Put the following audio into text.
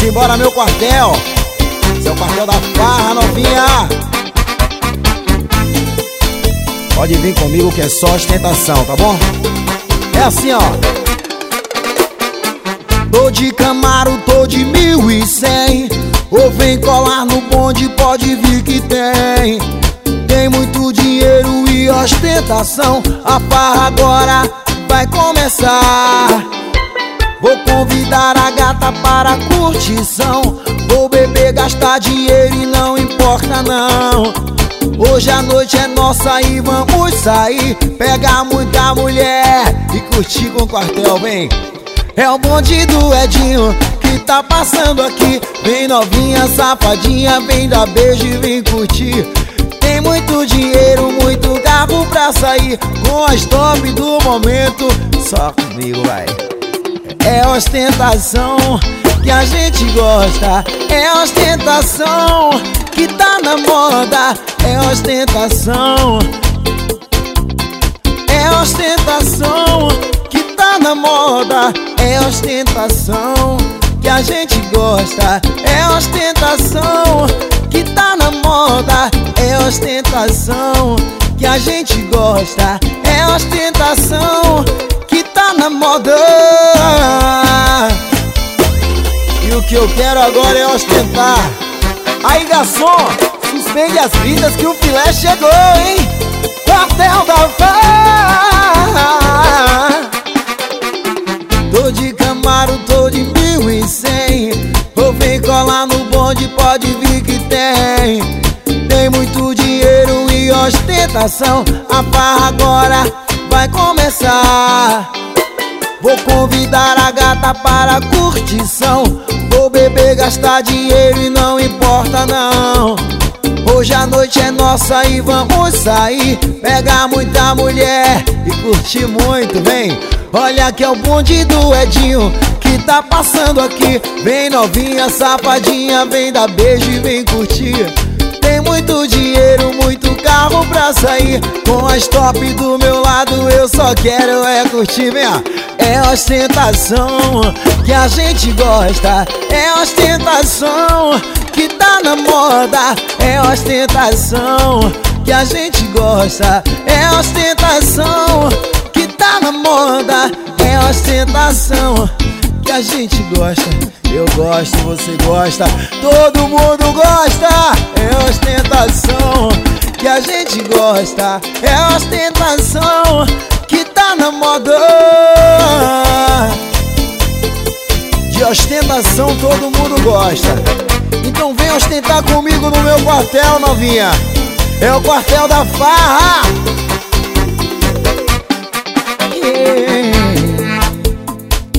Simbora, meu quartel. Esse é o quartel da farra, novinha. Pode vir comigo que é só ostentação, tá bom? É assim, ó. Tô de Camaro, tô de 1100. Ou vem colar no bonde, pode vir que tem. Tem muito dinheiro e ostentação. A farra agora vai começar. Vou convidar a gata para a curtição. Vou beber, gastar dinheiro e não importa não. Hoje a noite é nossa e vamos sair, pegar muita mulher e curtir com o quartel, vem. É o bonde do Edinho que tá passando aqui. Vem novinha, safadinha, vem dar beijo e vem curtir. Tem muito dinheiro, muito carro pra sair, com as top do momento. Só comigo, vai. É ostentação que a gente gosta. É ostentação que tá na moda. É ostentação. É ostentação que tá na moda. É ostentação que a gente gosta. É ostentação que tá na moda. É ostentação que a gente gosta. É ostentação que tá na moda. E o que eu quero agora é ostentar. Aí, garçom, suspende as vidas que o filé chegou, hein? Quartel da farra. Tô de Camaro, tô de 1100. Ou vem colar no bonde, pode vir que tem. Tem muito dinheiro e ostentação. A farra agora vai começar. Vou convidar a gata para a curtição. Vou beber, gastar dinheiro e não importa não. Hoje a noite é nossa e vamos sair, pegar muita mulher e curtir muito, vem. Olha que é o bonde do Edinho que tá passando aqui. Vem novinha, safadinha, vem dar beijo e vem curtir. Tem muito dinheiro, muito carro pra sair, com as top do meu lado eu só quero é curtir, vem. É ostentação que a gente gosta. É ostentação que tá na moda. É ostentação que a gente gosta. É ostentação que tá na moda. É ostentação que a gente gosta. Eu gosto, você gosta, todo mundo gosta. É ostentação que a gente gosta. É ostentação que tá na moda. De ostentação todo mundo gosta. Então vem ostentar comigo no meu quartel, novinha. É o quartel da farra.